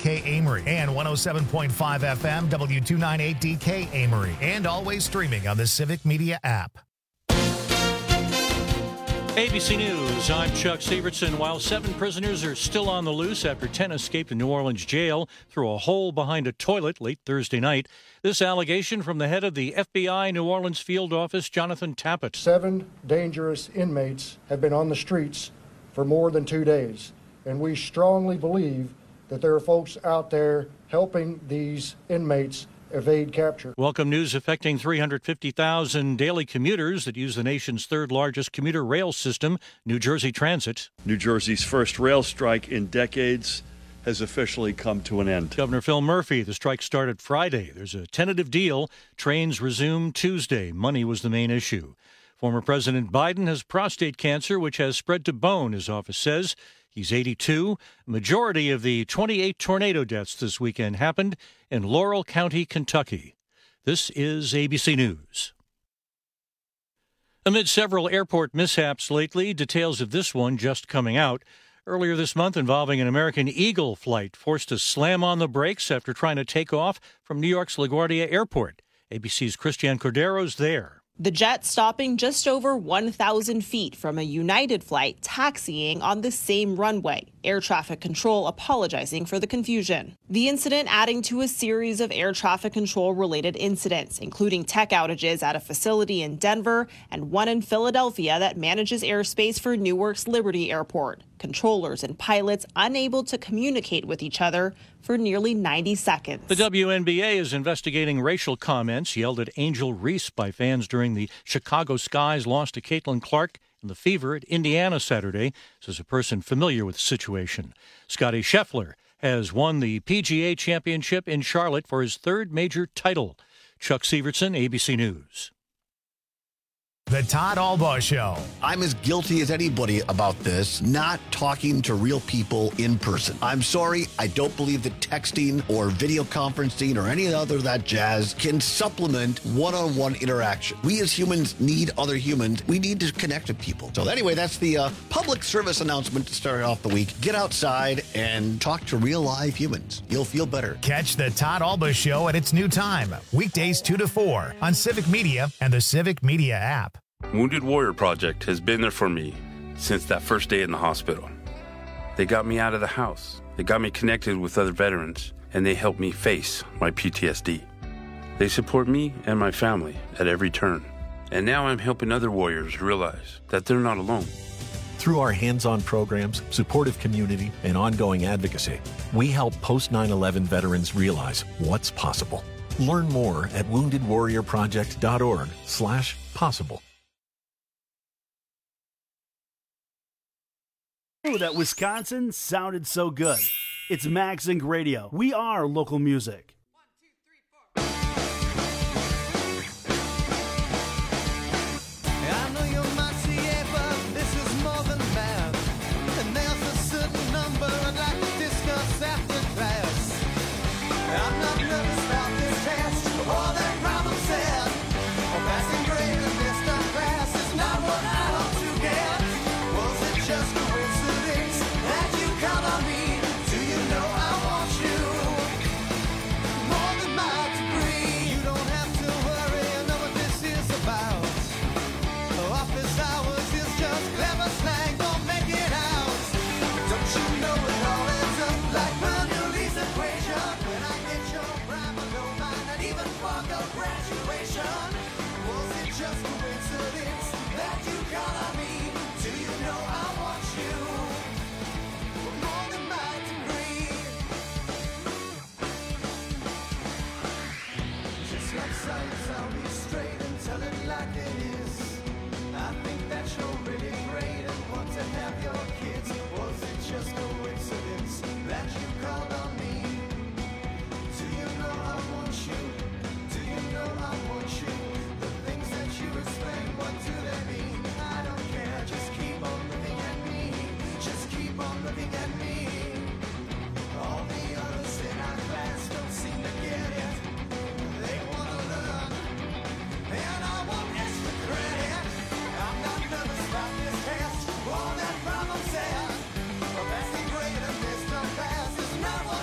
DK Amory, and 107.5 FM W298DK Amory, and always streaming on the Civic Media app. ABC News, I'm Chuck Severson. While 7 prisoners are still on the loose after 10 escaped a New Orleans jail through a hole behind a toilet late Thursday night, this allegation from the head of the FBI New Orleans field office, Jonathan Tappett. 7 dangerous inmates have been on the streets for more than 2 days, and we strongly believe that there are folks out there helping these inmates evade capture. Welcome news affecting 350,000 daily commuters that use the nation's third largest commuter rail system, New Jersey Transit. New Jersey's first rail strike in decades has officially come to an end. Governor Phil Murphy, the strike started Friday. There's a tentative deal. Trains resume Tuesday. Money was the main issue. Former President Biden has prostate cancer, which has spread to bone, his office says. He's 82. Majority of the 28 tornado deaths this weekend happened in Laurel County, Kentucky. This is ABC News. Amid several airport mishaps lately, details of this one just coming out. Earlier this month, involving an American Eagle flight forced to slam on the brakes after trying to take off from New York's LaGuardia Airport. ABC's Christiane Cordero's there. The jet stopping just over 1,000 feet from a United flight taxiing on the same runway. Air traffic control apologizing for the confusion. The incident adding to a series of air traffic control related incidents, including tech outages at a facility in Denver and one in Philadelphia that manages airspace for Newark's Liberty Airport. Controllers and pilots unable to communicate with each other for nearly 90 seconds. The WNBA is investigating racial comments yelled at Angel Reese by fans during the Chicago Sky's loss to Caitlin Clark in the Fever at Indiana Saturday, says a person familiar with the situation. Scottie Scheffler has won the PGA Championship in Charlotte for his 3rd major title. Chuck Severson, ABC News. The Todd Albaugh Show. I'm as guilty as anybody about this, not talking to real people in person. I'm sorry, I don't believe that texting or video conferencing or any other of that jazz can supplement one-on-one interaction. We as humans need other humans. We need to connect with people. So anyway, that's the public service announcement to start off the week. Get outside and talk to real live humans. You'll feel better. Catch the Todd Albaugh Show at its new time, weekdays 2 to 4 on Civic Media and the Civic Media app. Wounded Warrior Project has been there for me since that first day in the hospital. They got me out of the house. They got me connected with other veterans, and they helped me face my PTSD. They support me and my family at every turn. And now I'm helping other warriors realize that they're not alone. Through our hands-on programs, supportive community, and ongoing advocacy, we help post-9/11 veterans realize what's possible. Learn more at woundedwarriorproject.org/possible. That Wisconsin sounded so good. It's Mag Zinc Radio. We are local music. Not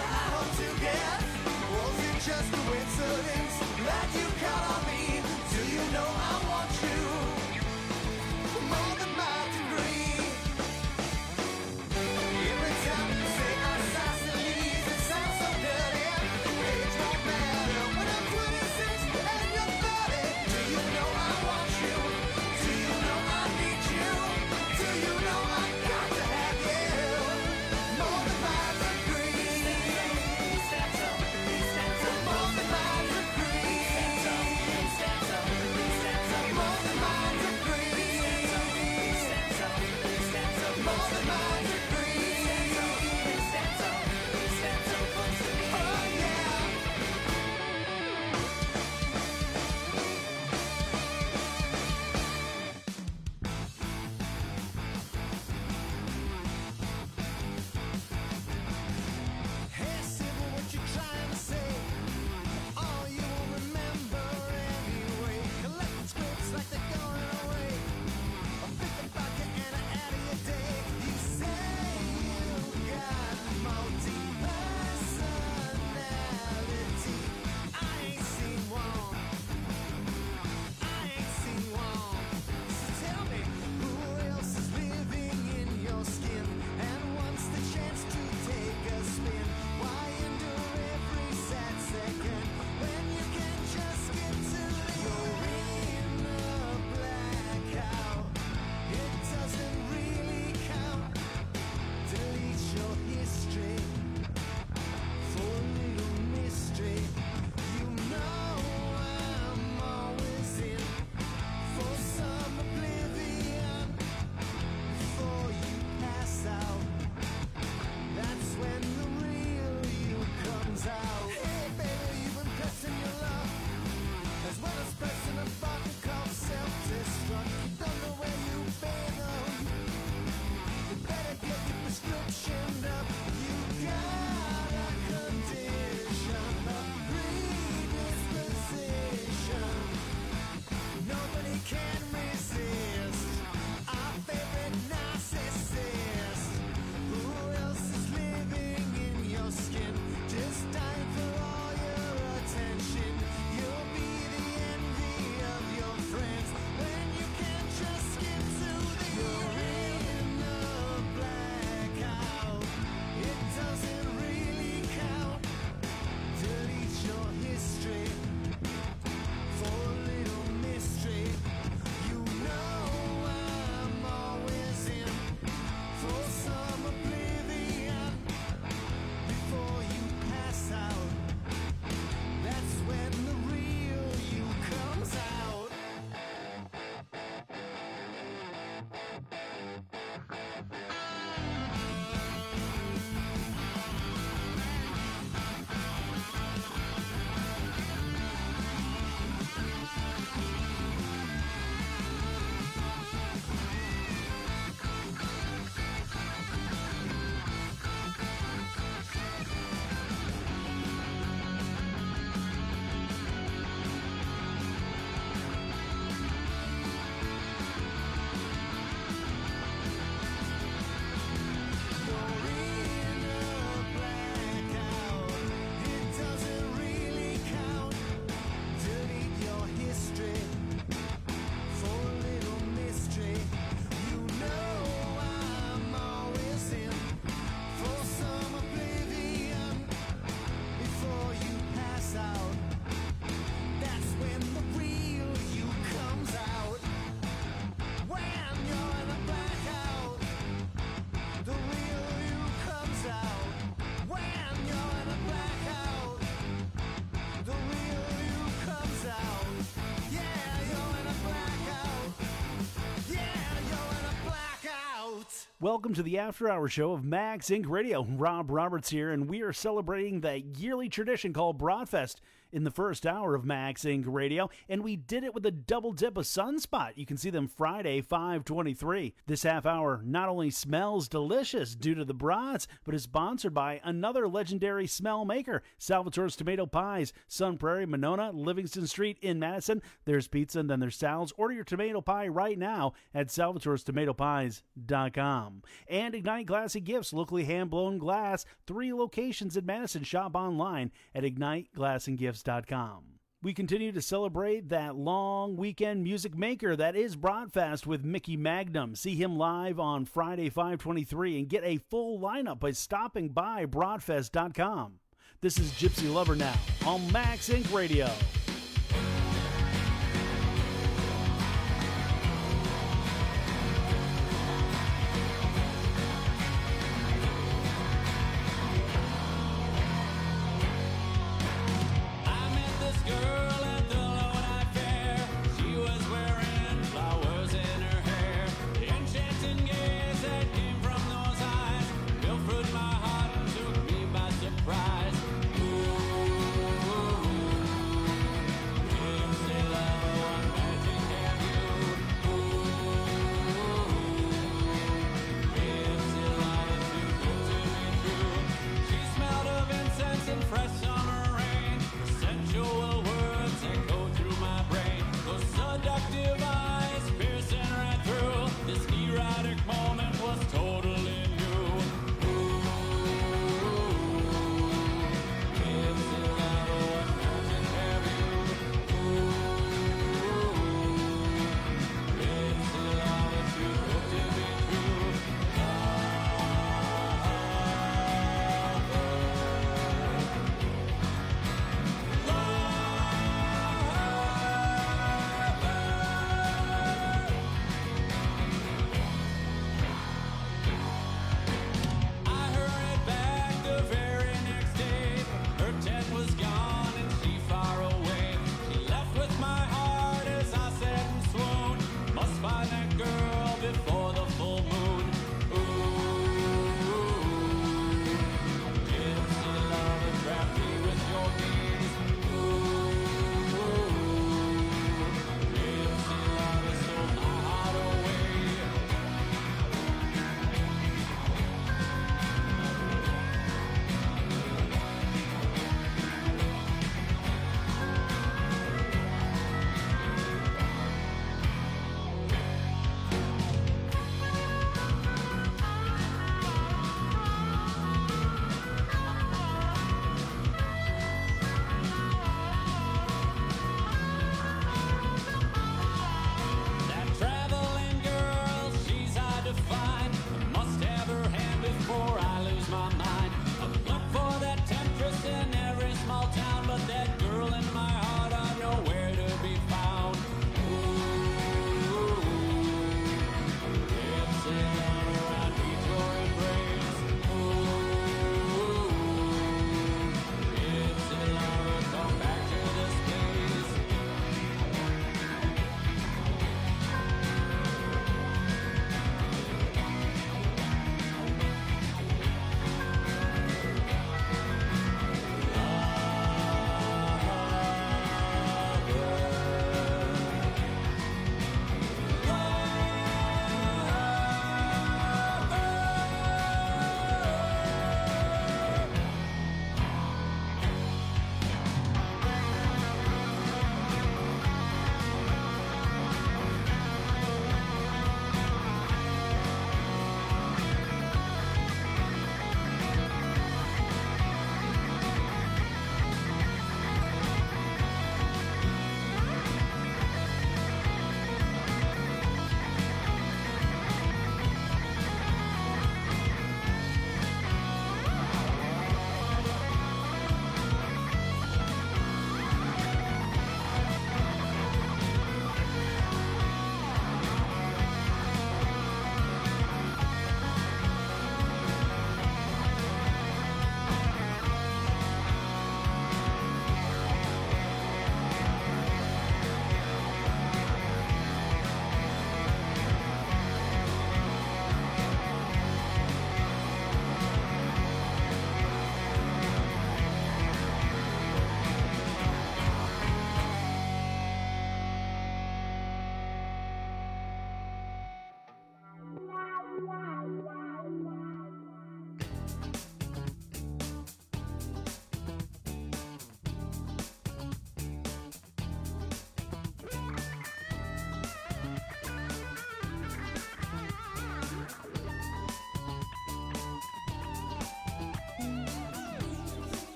Welcome to the After Hour Show of Max Inc. Radio. Rob Roberts here, and we are celebrating the yearly tradition called Broadfest in the first hour of Max Inc. Radio, and we did it with a double dip of Sunspot. You can see them Friday, 5/23. This half hour not only smells delicious due to the brats, but is sponsored by another legendary smell maker, Salvatore's Tomato Pies, Sun Prairie, Monona, Livingston Street in Madison. There's pizza and then there's salads. Order your tomato pie right now at salvatorestomatopies.com. And Ignite Glassy Gifts, locally hand-blown glass, 3 locations in Madison. Shop online at IgniteGlassandGifts.com. We continue to celebrate that long weekend music maker that is Broadfest with Mickey Magnum. See him live on Friday, 5/23, and get a full lineup by stopping by Broadfest.com. This is Gypsy Lover now on Max Inc. Radio.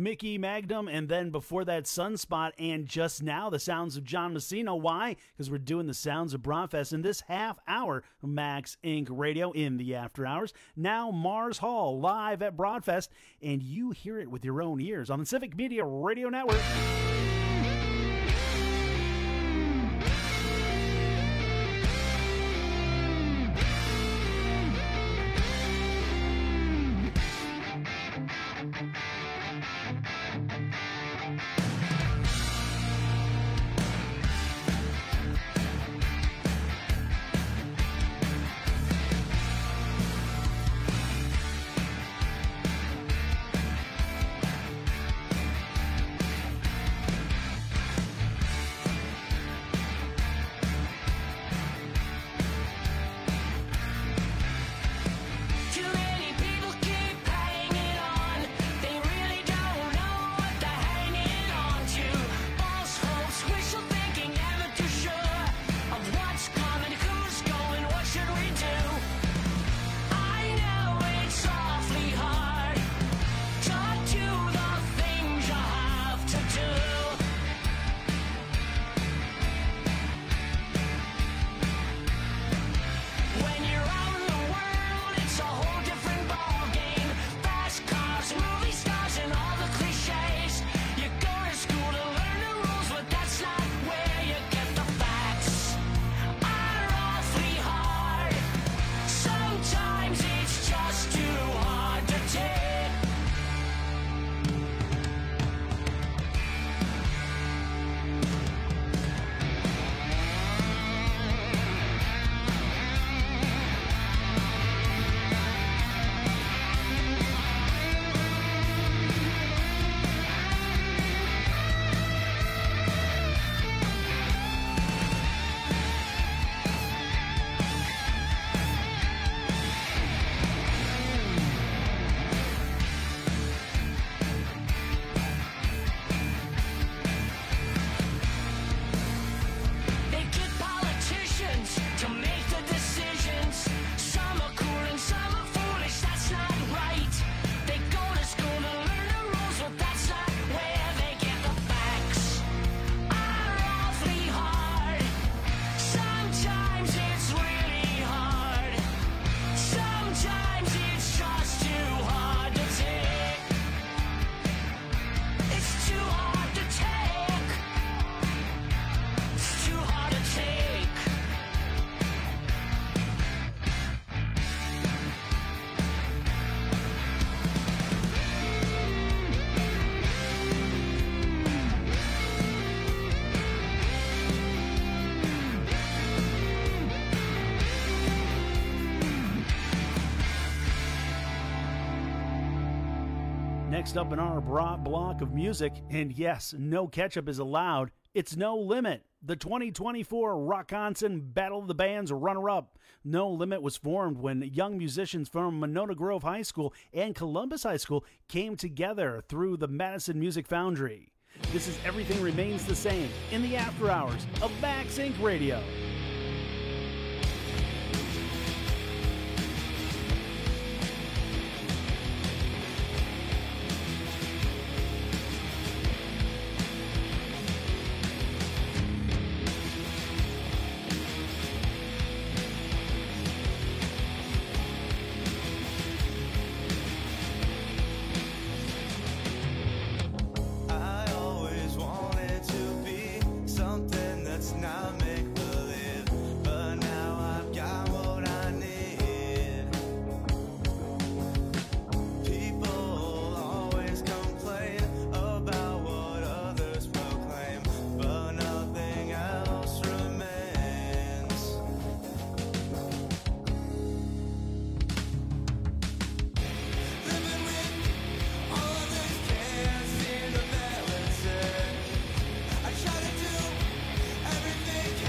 Mickey Magnum, and then before that, Sunspot, and just now, the sounds of John Messina. Why? Because we're doing the sounds of Broadfest in this half hour of Max Inc. Radio in the after hours. Now, Mars Hall, live at Broadfest, and you hear it with your own ears on the Civic Media Radio Network. Next up in our broad block of music, and yes, no ketchup is allowed, it's No Limit. The 2024 Rockonson Battle of the Bands runner-up. No Limit was formed when young musicians from Monona Grove High School and Columbus High School came together through the Madison Music Foundry. This is Everything Remains the Same in the after hours of Max Inc. Radio. Everything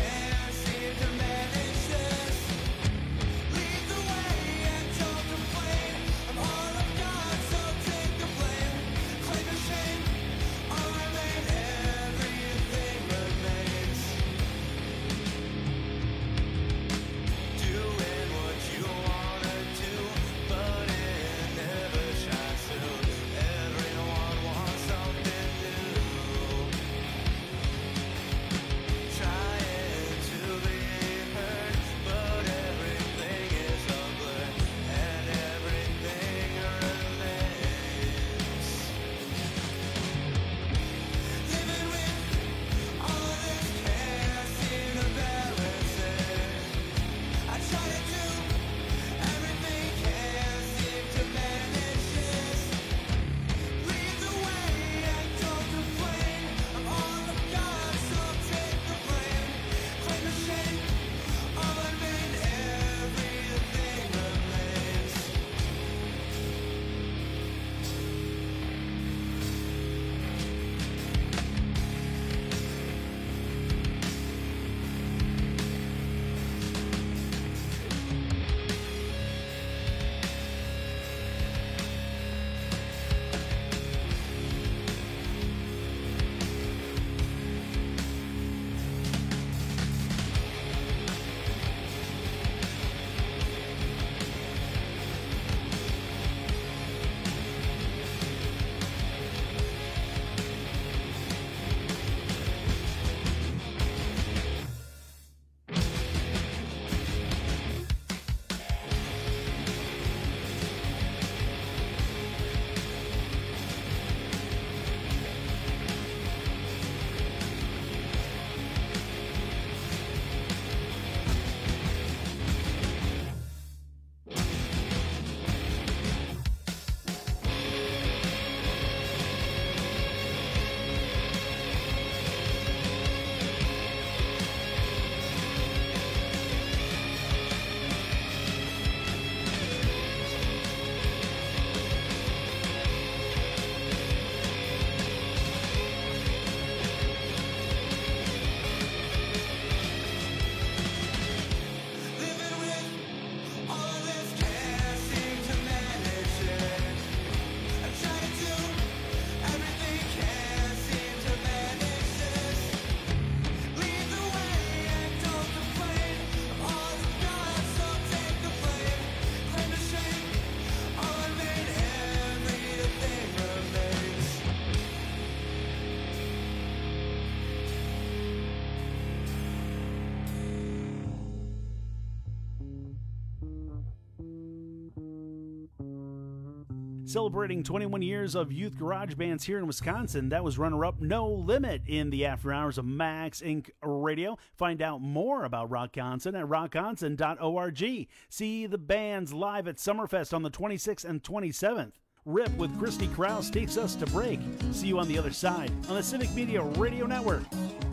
Celebrating 21 years of youth garage bands here in Wisconsin, that was runner-up No Limit in the after hours of Max Inc. Radio. Find out more about Rockconson at rockconson.org. See the bands live at Summerfest on the 26th and 27th. Rip with Christy Krause takes us to break. See you on the other side on the Civic Media Radio Network.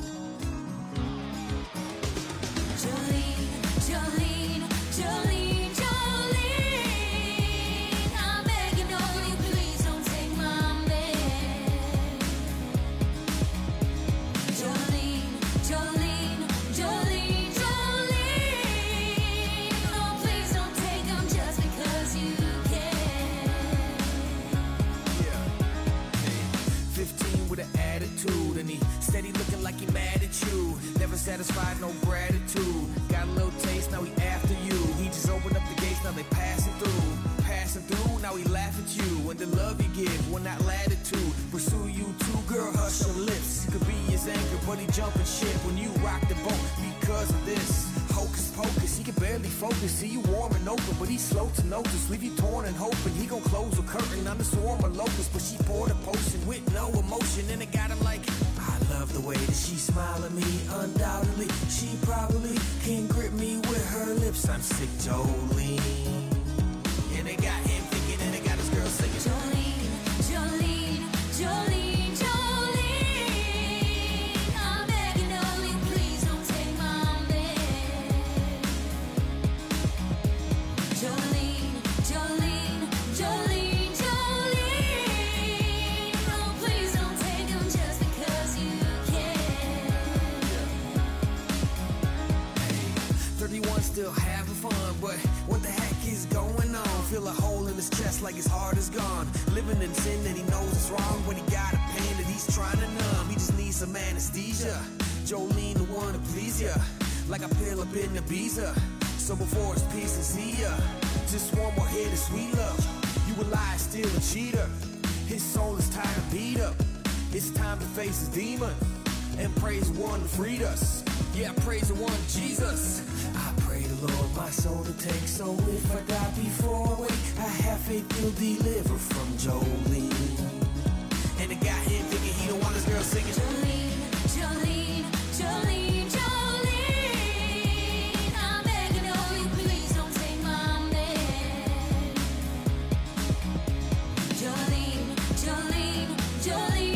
And he steady looking like he mad at you. Never satisfied, no gratitude. Got a little taste, now he after you. He just opened up the gates, now they passing through. Passing through, now he laugh at you. And the love you give will not latitude. Pursue you too, girl, hush your lips. You could be his anchor, but he jumping ship when you rock the boat because of this. Hocus pocus, he can barely focus. See you warm and open, but he's slow to notice. Leave you torn and hoping he gon' close a curtain on the swarm of locusts. But she poured a potion with no emotion, and it got him like, I love the way that she smile at me. Undoubtedly, she probably can grip me with her lips. I'm sick, Jolene. And it got him thinking, and it got his girl singing, Jolene, Jolene, Jolene. Still having fun, but what the heck is going on? Feel a hole in his chest like his heart is gone. Living in sin that he knows is wrong, when he got a pain that he's trying to numb. He just needs some anesthesia. Jolene, the one to please ya, like a pill up in Ibiza. So before it's peace and see ya, just one more hit of sweet love. You a lie, still a cheater. His soul is tired of beat up. It's time to face his demon and praise the one that freed us. Yeah, praise the one, Jesus. I pray the Lord my soul to take, so if I die before I wake, I have faith he'll deliver from Jolene. And it got him thinking he don't want his girl singing, Jolene, Jolene, Jolene, Jolene. I'm begging of you, please don't take my man. Jolene, Jolene, Jolene.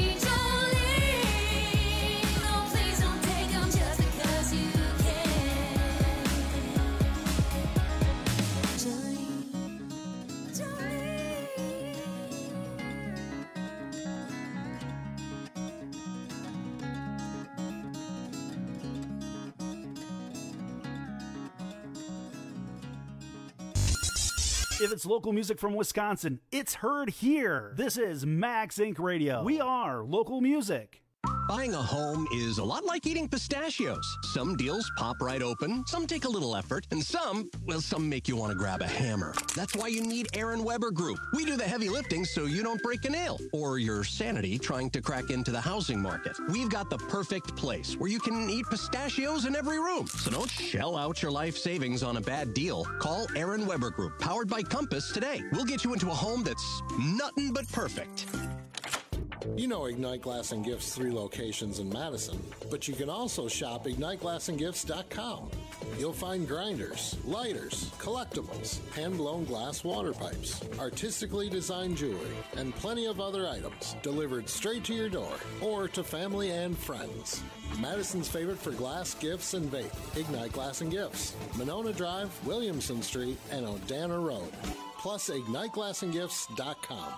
If it's local music from Wisconsin, it's heard here. This is Max Inc. Radio. We are local music. Buying a home is a lot like eating pistachios. Some deals pop right open, some take a little effort, and some make you want to grab a hammer. That's why you need Aaron Weber Group. We do the heavy lifting so you don't break a nail or your sanity trying to crack into the housing market. We've got the perfect place where you can eat pistachios in every room. So don't shell out your life savings on a bad deal. Call Aaron Weber Group, powered by Compass, today. We'll get you into a home that's nothing but perfect. You know Ignite Glass and Gifts' 3 locations in Madison, but you can also shop IgniteGlassandGifts.com. You'll find grinders, lighters, collectibles, hand-blown glass water pipes, artistically designed jewelry, and plenty of other items delivered straight to your door or to family and friends. Madison's favorite for glass, gifts, and vape. Ignite Glass and Gifts, Monona Drive, Williamson Street, and Odana Road. Plus, IgniteGlassandGifts.com.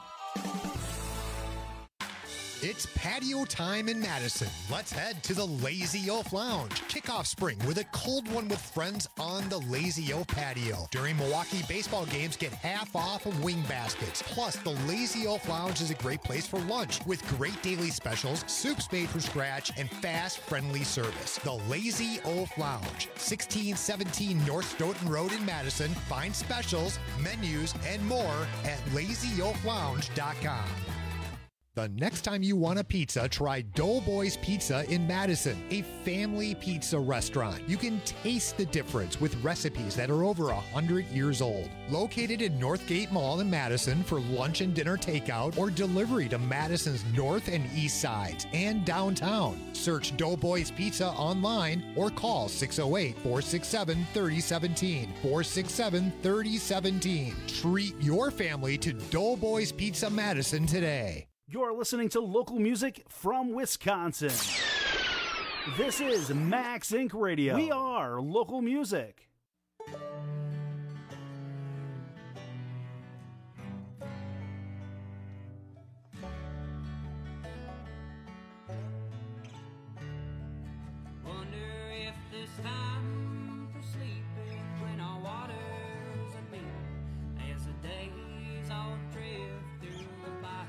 It's patio time in Madison. Let's head to the Lazy Oaf Lounge. Kick off spring with a cold one with friends on the Lazy Oaf patio. During Milwaukee baseball games, get half off of wing baskets. Plus, the Lazy Oaf Lounge is a great place for lunch with great daily specials, soups made from scratch, and fast, friendly service. The Lazy Oaf Lounge, 1617 North Stoughton Road in Madison. Find specials, menus, and more at LazyOafLounge.com. The next time you want a pizza, try Doughboys Pizza in Madison, a family pizza restaurant. You can taste the difference with recipes that are over 100 years old. Located in Northgate Mall in Madison for lunch and dinner takeout or delivery to Madison's north and east sides and downtown. Search Doughboys Pizza online or call 608-467-3017. 467-3017. Treat your family to Doughboys Pizza Madison today. You're listening to local music from Wisconsin. This is Max Inc. Radio. We are local music. Wonder if this time for sleeping when our waters are mean as the days all drift through the by.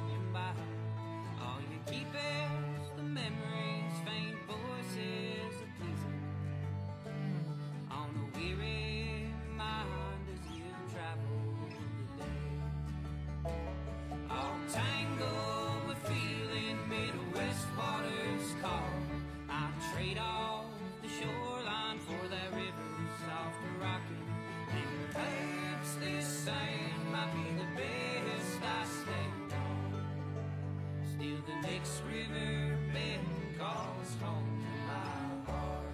All you keep is the memories, faint voices of pleasing on a weary mind as you travel the day. All tangled with feeling, Midwest waters call. I trade off the shoreline for that river's soft rocking, and perhaps this sand might be the best I stand on. Still the next river bend calls home to my heart.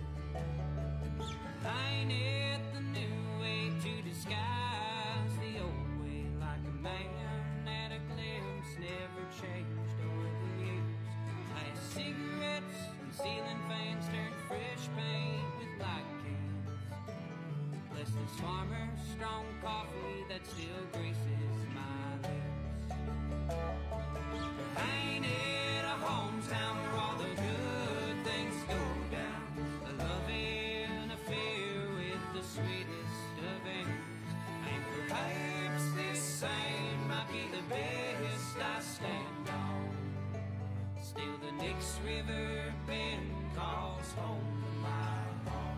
I ain't it the new way to disguise the old way, like a man at a glimpse, never changed over the years. Last cigarettes and ceiling fans turned fresh paint with light cans. Bless this farmer's strong coffee that still graces my lips. Ain't it a hometown where all the good things go down? A loving affair with the sweetest of airs. And perhaps this same might be the best I stand on. Still the next river bend calls home to my heart.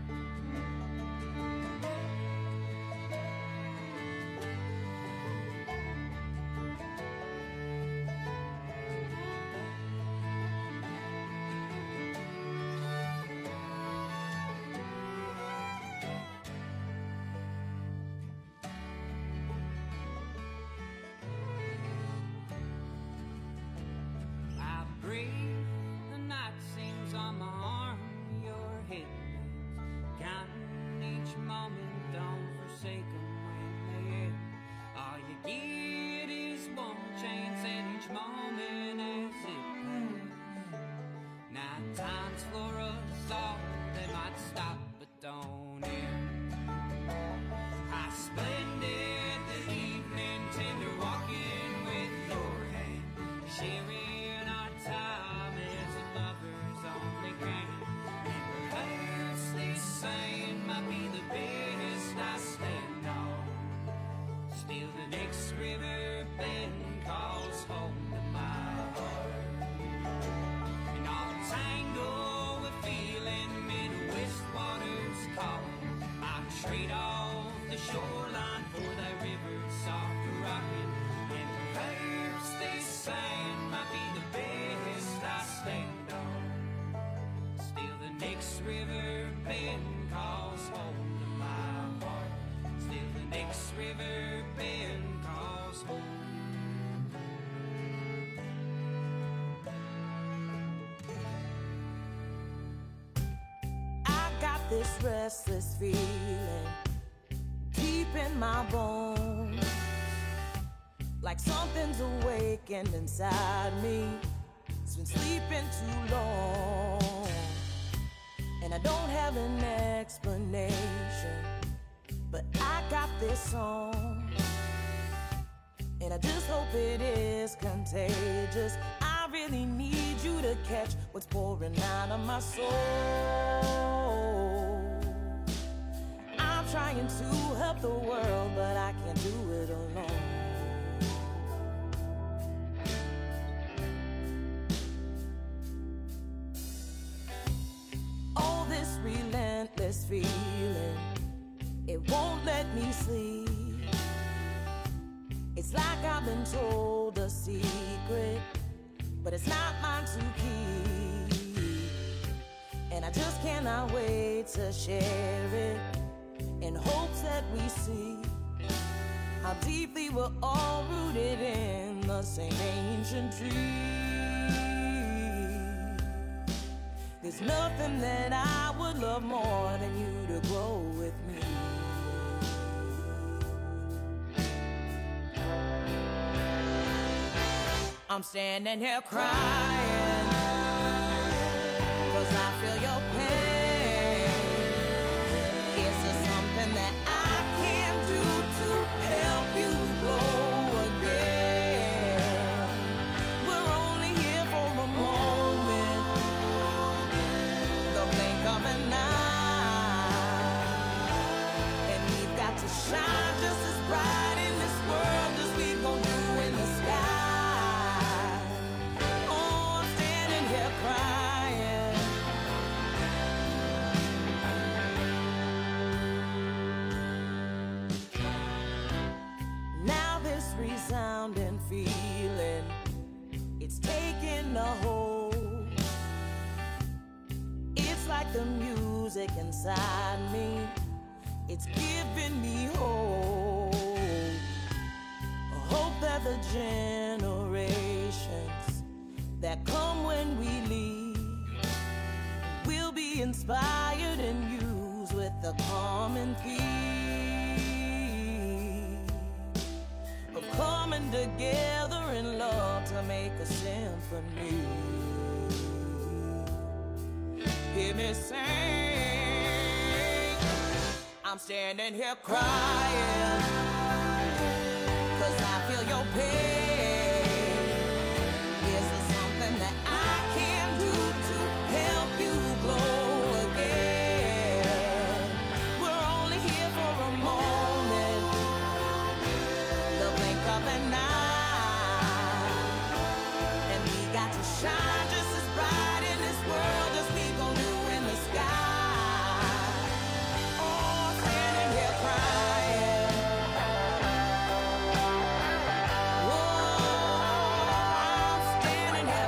The night seems on my arm, your head bends, counting each moment, don't forsake them when they end. All you get is one chance and each moment as it passes. Night times for us all, they might stop but don't end. How splendid the evening, tender walking with your hand, sharing time as a lover's only can. And perhaps this same might be the best I stand on. Still the next river bend calls home to my heart. And all tangled with feeling, Midwest waters call. I trade off the shoreline for that river's soft rocking. And perhaps this sand might be the best I stand on. Still the next river bend calls home to my heart. Still the next river bend calls home. I got this restless feeling deep in my bones, like something's awakened inside me. It's been sleeping too long, and I don't have an explanation, but I got this song, and I just hope it is contagious. I really need you to catch what's pouring out of my soul. I'm trying to help the world, but I can't do it alone. This relentless feeling, it won't let me sleep. It's like I've been told a secret, but it's not mine to keep. And I just cannot wait to share it, in hopes that we see how deeply we're all rooted in the same ancient tree. There's nothing that I would love more than you to grow with me. I'm standing here crying, 'cause I feel your pain. Is there something that I can do to help you grow again? We're only here for a moment, the blink of an eye, and we've got to shine just as bright in this world as we gon' do in the sky. Resounding feeling, it's taking a hold. It's like the music inside me, it's giving me hope. A hope that the generations that come when we leave will be inspired and used with the common theme of coming together in love to make a symphony. Hear me sing. I'm standing here crying, 'cause I feel your pain. Is there something that I can do to help you grow again? We're only here for a moment, the blink of an eye, and we got to shine just as bright in this world as we gon' do in the sky. Oh, I'm standing here crying. Oh, I'm standing here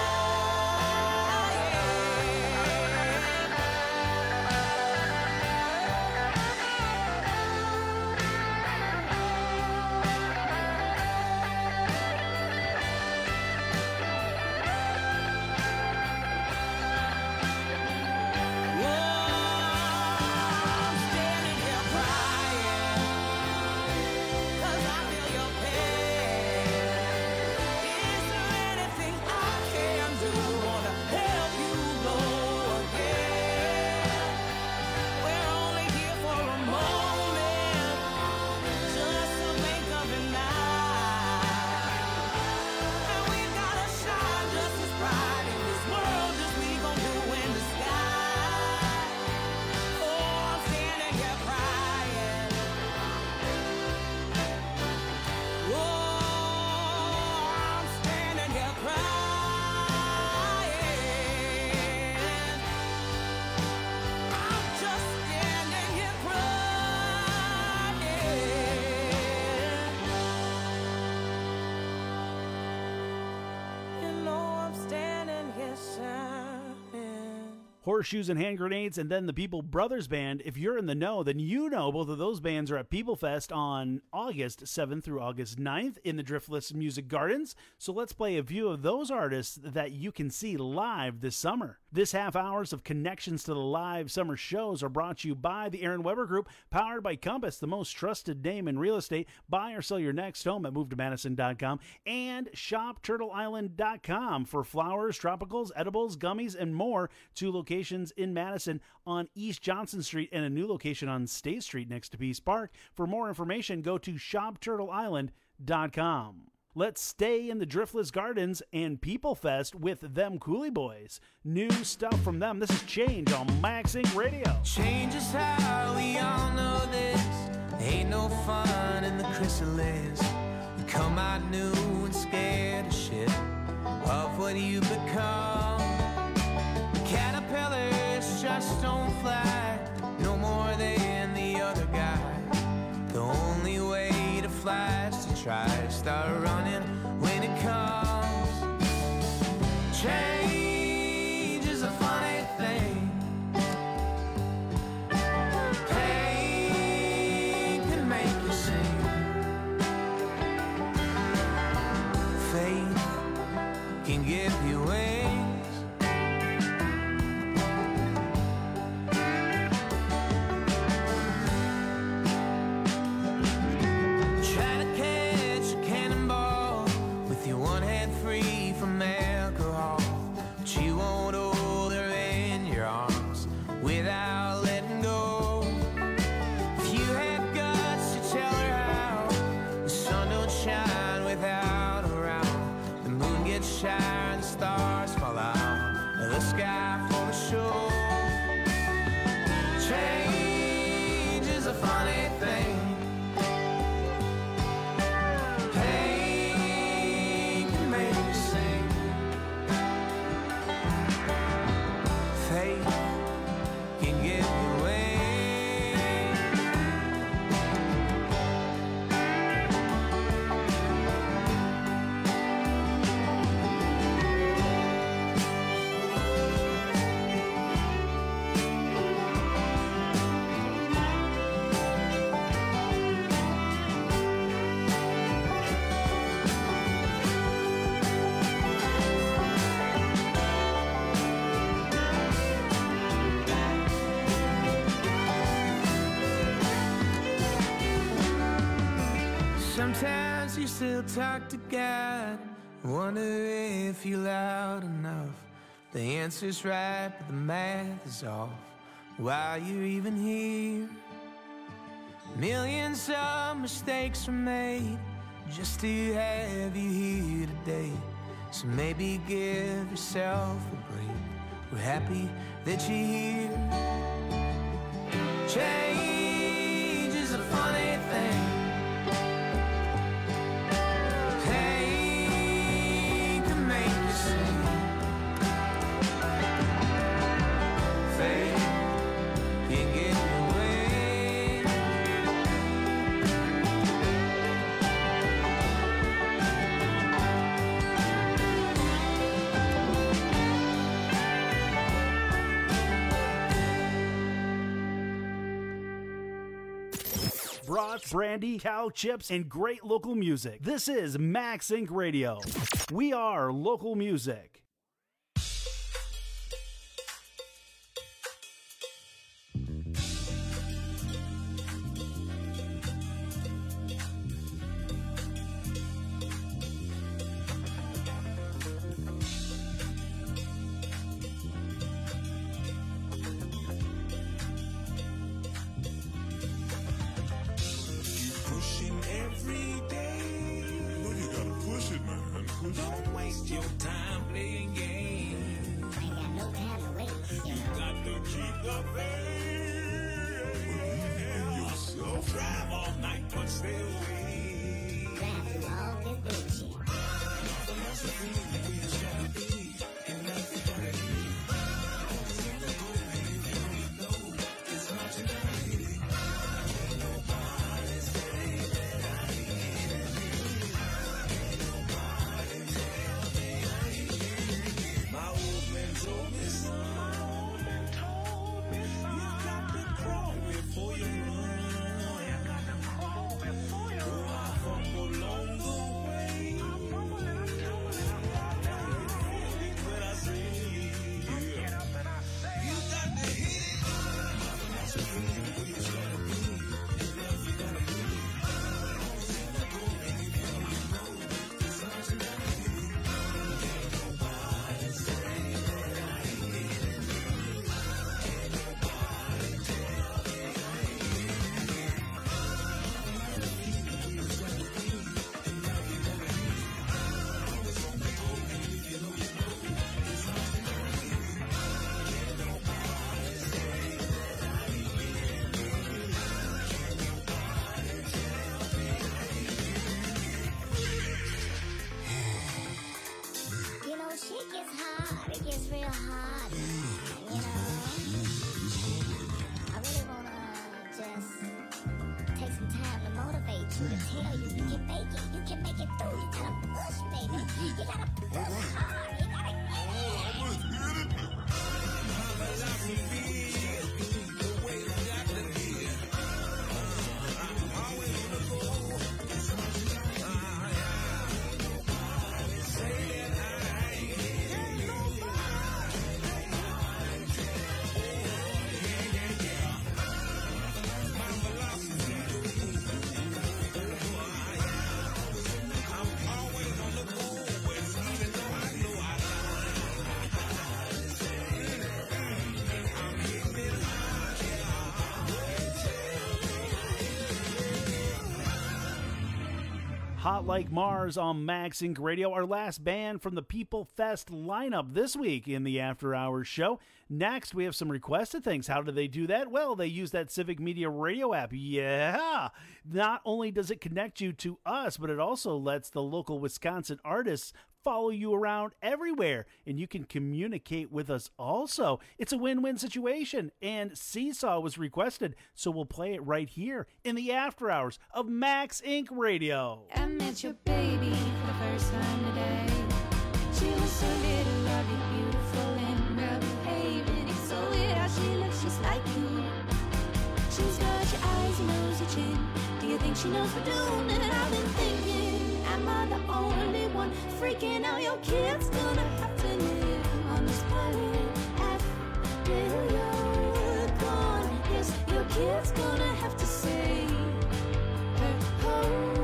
Horseshoes and Hand Grenades, and then the People Brothers Band. If you're in the know, then you know both of those bands are at People Fest on August 7th through August 9th in the Driftless Music Gardens. So let's play a few of those artists that you can see live this summer. This half hours of connections to the live summer shows are brought to you by the Aaron Weber Group, powered by Compass, the most trusted name in real estate. Buy or sell your next home at MoveToMadison.com and ShopTurtleIsland.com for flowers, tropicals, edibles, gummies, and more. 2 locations in Madison on East Johnson Street and a new location on State Street next to Peace Park. For more information, go to ShopTurtleIsland.com. Let's stay in the Driftless Gardens and People Fest with them Coolie Boys. New stuff from them. This is Change on Max Inc. Radio. Change is how we all know this. Ain't no fun in the chrysalis. You come out new and scared of shit, of what you become. Caterpillars just don't fly, no more than the other guy. The only way to fly is to try. start running when it comes. Change is a funny thing. Pain can make you sing. Faith can give you wings. Try to catch a cannonball with your one hand free from alcohol, but you won't hold her in your arms without letting go. If you have guts to tell her how the sun don't shine without her around, the moon gets shy and the stars fall out of the sky for the show. Change is a funny thing. Pain can make you sing. Faith can give you wings. Sometimes you still talk to God, wonder if you're loud enough. The answer's right, but the math is off. Why you're even here? Millions of mistakes were made just to have you here today. So maybe give yourself a break. We're happy that you're here. Change is a funny thing. Pain can make you sing. Faith can give you wings. Brats, brandy, cow chips, and great local music. This is Max Inc. Radio. We are local music. Pushing every day. Well, you gotta push it, man. Push Don't waste your time playing games. I ain't got no time to waste. You got to keep the faith. Believe in yourself. Drive all night, but stay away. Drive through all this bullshit. Philosophy is where you gotta be. And that's the journey. It's not tonight. My old man told me, son, you got to crawl before you run. Oh, I fumble along the way. But I say, you got to hit it. You know, shit gets hard. It gets real hard. You know, I really wanna just take some time to motivate you to tell you you can make it. You can make it through. Hot Like Mars on Max Inc. Radio, our last band from the People Fest lineup this week in the After Hours show. Next, we have some requested things. How do they do that? Well, they use that Civic Media Radio app. Yeah! Not only does it connect you to us, but it also lets the local Wisconsin artists follow you around everywhere, and you can communicate with us also. It's a win-win situation, and Seesaw was requested, so we'll play it right here in the After Hours of Max Inc. Radio. I met your baby for the first time today. She was so little, lovely, beautiful, and well-behaved, and it's so weird how she looks just like you. She's got your eyes, your nose, your chin. Do you think she knows we're doing? And I've been thinking, am I the only one freaking out? Your kid's gonna have to live on this planet after you're gone. Yes, your kid's gonna have to say her home.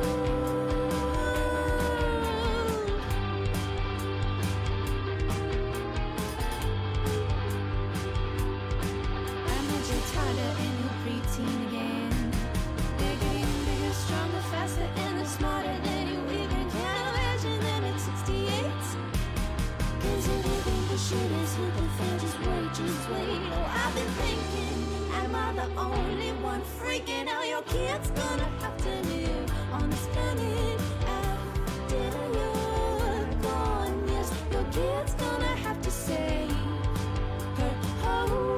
I met your toddler and your preteen again. They're getting bigger, stronger, faster, and they're smarter than you even can imagine them at 68. Cause if you think the shit is hit the fan, just wait. Oh, I've been thinking, am I the only one freaking out? Your kid's gonna have to live on this planet after you're gone. Yes, your kid's gonna have to say her whole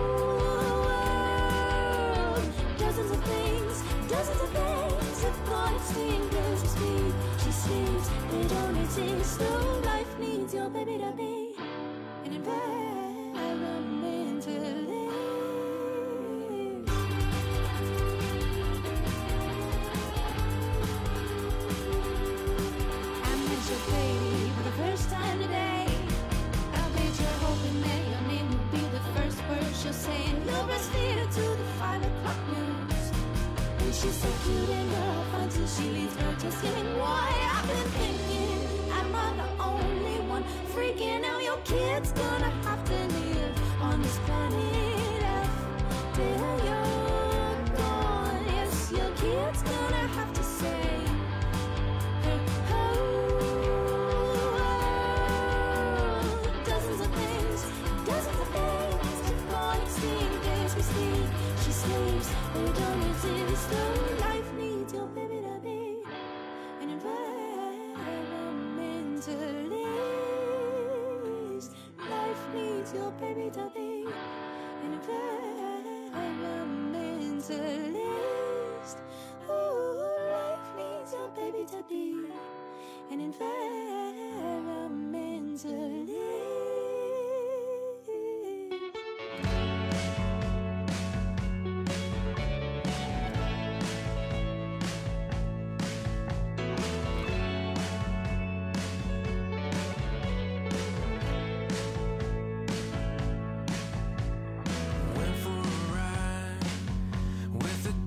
world. Dozens of things have gone extinct as we speak. She sleeps, they don't exist. No life needs your baby to be an environment to live. I met your baby for the first time today. I bet you're hoping that your name will be the first word she'll say, and you'll breastfeed her to the 5 o'clock news. And she's so cute and girl fun till she leaves her just giving. Why I've been thinking, am I the only one freaking out? Your kid's gonna have to live on this planet after you're gone. Yes, your kid's gonna have to say her whole world. Dozens of things have gone extinct as we sleep. She sleeps, they don't exist. No life needs your baby to be an environmentalist. Life needs your baby to be an environmentalist. Ooh, life needs your baby to be an environmentalist. Went for a ride with a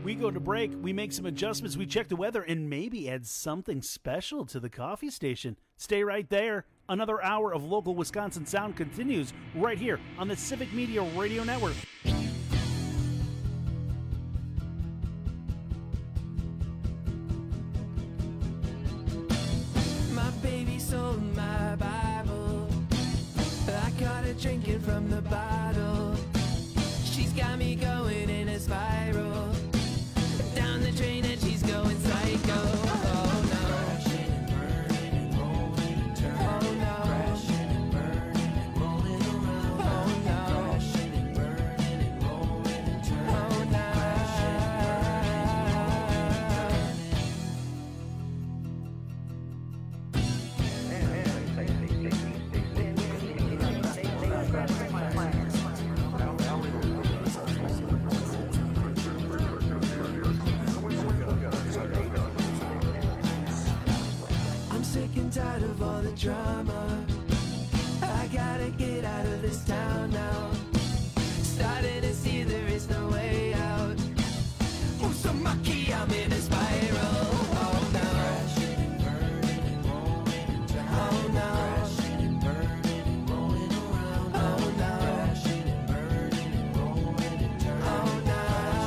We go to break, we make some adjustments, we check the weather, and maybe add something special to the coffee station. Stay right there. Another hour of local Wisconsin sound continues right here on the Civic Media Radio Network. My baby sold my Bible. I caught her drinking from the bottle. She's got me going in a spiral. Down the drain and she's going psycho. Oh no. Crashing and burning and rolling and turning. Oh no. Crashing and burning and rolling around. Oh no. Crashing and burning and rolling and turning. Oh no. I'm sick and tired of all the drama. I gotta get out of this town now. Starting to see there is no way out. Oh, so mucky, I'm in a spiral. Oh no. Crashing and burning and rolling and turning. Oh no. Crashing and burning and rolling around. Oh no. Crashing and burning and rolling and turning. Oh no.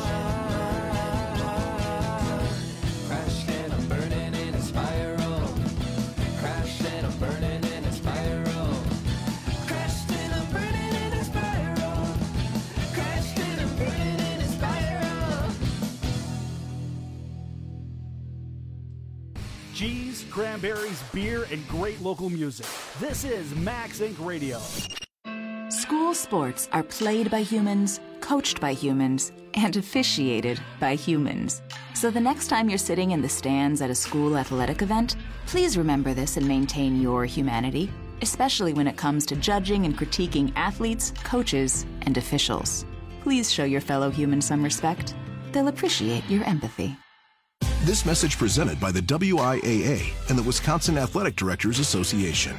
Crashed and I'm burning in a spiral. Crashed and I'm burning in a spiral. Crashed and I'm burning in a spiral. Crashed and I'm burning in a spiral. Cheese, cranberries, beer, and great local music. This is Max Inc. Radio. School sports are played by humans, coached by humans, and officiated by humans. So the next time you're sitting in the stands at a school athletic event, please remember this and maintain your humanity, especially when it comes to judging and critiquing athletes, coaches, and officials. Please show your fellow humans some respect. They'll appreciate your empathy. This message presented by the WIAA and the Wisconsin Athletic Directors Association.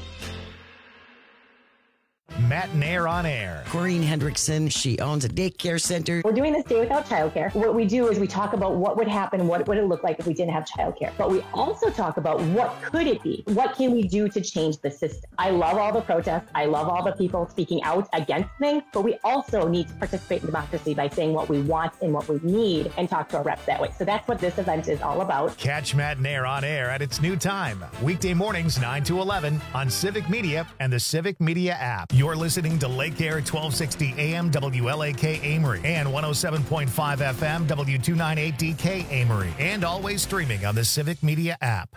Matinee on Air. Corrine Hendrickson, she owns a daycare center. We're doing this day without childcare. What we do is we talk about what would happen, what would it look like if we didn't have childcare. But we also talk about what could it be? What can we do to change the system? I love all the protests. I love all the people speaking out against things, but we also need to participate in democracy by saying what we want and what we need and talk to our reps that way. So that's what this event is all about. Catch Matinee on Air at its new time. Weekday mornings 9 to 11 on Civic Media and the Civic Media app. You're listening to Lake Air 1260 AM WLAK Amory and 107.5 FM W298DK Amory, and always streaming on the Civic Media app.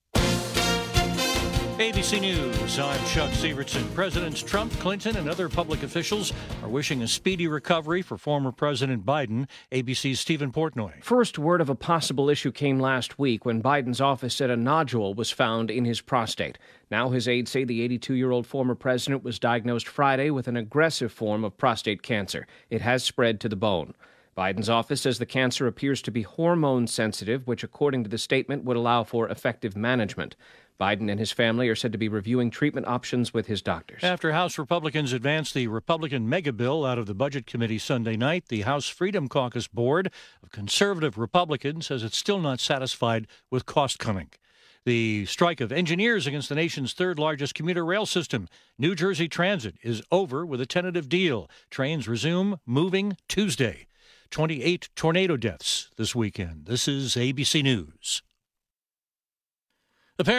ABC News, I'm Chuck Sievertson. Presidents Trump, Clinton, and other public officials are wishing a speedy recovery for former President Biden. ABC's Stephen Portnoy. First word of a possible issue came last week when Biden's office said a nodule was found in his prostate. Now his aides say the 82-year-old former president was diagnosed Friday with an aggressive form of prostate cancer. It has spread to the bone. Biden's office says the cancer appears to be hormone sensitive, which according to the statement would allow for effective management. Biden and his family are said to be reviewing treatment options with his doctors. After House Republicans advanced the Republican mega bill out of the Budget Committee Sunday night, the House Freedom Caucus Board of conservative Republicans says it's still not satisfied with cost cutting. The strike of engineers against the nation's third-largest commuter rail system, New Jersey Transit, is over with a tentative deal. Trains resume moving Tuesday. 28 tornado deaths this weekend. This is ABC News.